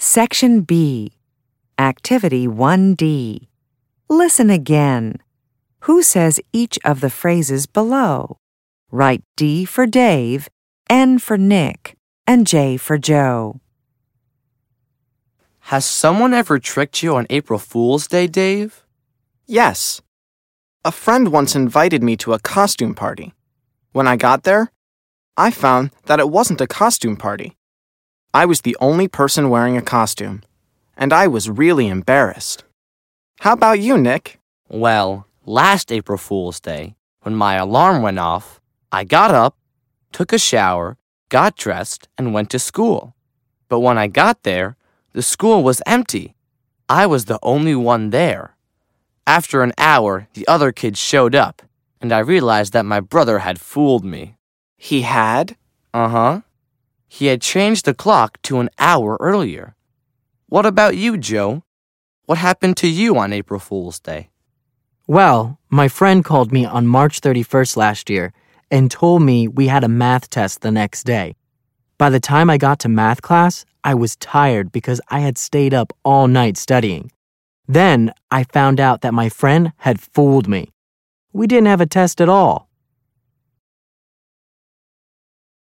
Section B. Activity 1D. Listen again. Who says each of the phrases below? Write D for Dave, N for Nick, and J for Joe. Has someone ever tricked you on April Fool's Day, Dave? Yes. A friend once invited me to a costume party. When I got there, I found that it wasn't a costume party. I was the only person wearing a costume, and I was really embarrassed. How about you, Nick? Well, last April Fool's Day, when my alarm went off, I got up, took a shower, got dressed, and went to school. But when I got there, the school was empty. I was the only one there. After an hour, the other kids showed up, and I realized that my brother had fooled me. He had? Uh-huh. He had changed the clock to an hour earlier. What about you, Joe? What happened to you on April Fool's Day? Well, my friend called me on March 31st last year and told me we had a math test the next day. By the time I got to math class, I was tired because I had stayed up all night studying. Then I found out that my friend had fooled me. We didn't have a test at all.